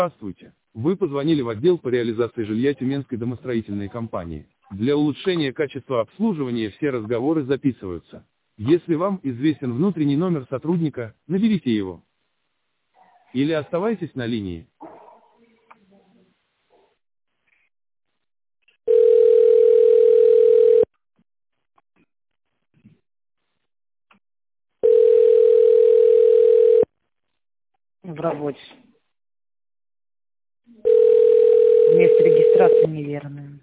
Здравствуйте. Вы позвонили в отдел по реализации жилья Тюменской домостроительной компании. Для улучшения качества обслуживания все разговоры записываются. Если вам известен внутренний номер сотрудника, наберите его. Или оставайтесь на линии. В работе. Место регистрации неверное.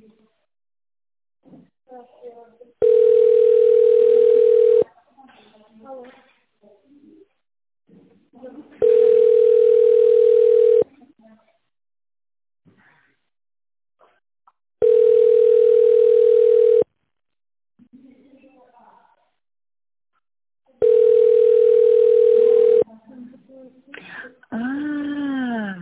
А,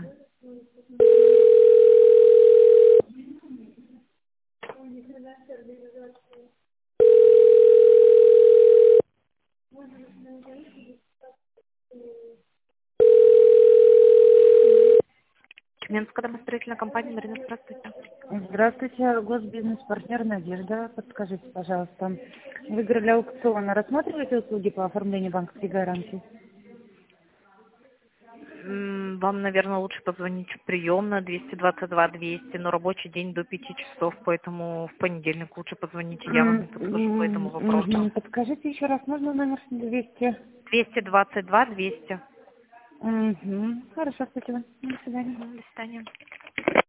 Тюменская домостроительная компания. Марина, здравствуйте. Здравствуйте, госбизнес-партнер Надежда. Подскажите, пожалуйста, вы играли аукциона, рассматриваете услуги по оформлению банковской гарантии? Вам, наверное, лучше позвонить в приемную 222-200, но рабочий день до 5 часов, поэтому в понедельник лучше позвоните, я вам не подскажу по этому вопросу. Подскажите еще раз, можно номер 200? 222-200. Хорошо, спасибо. До свидания. До свидания.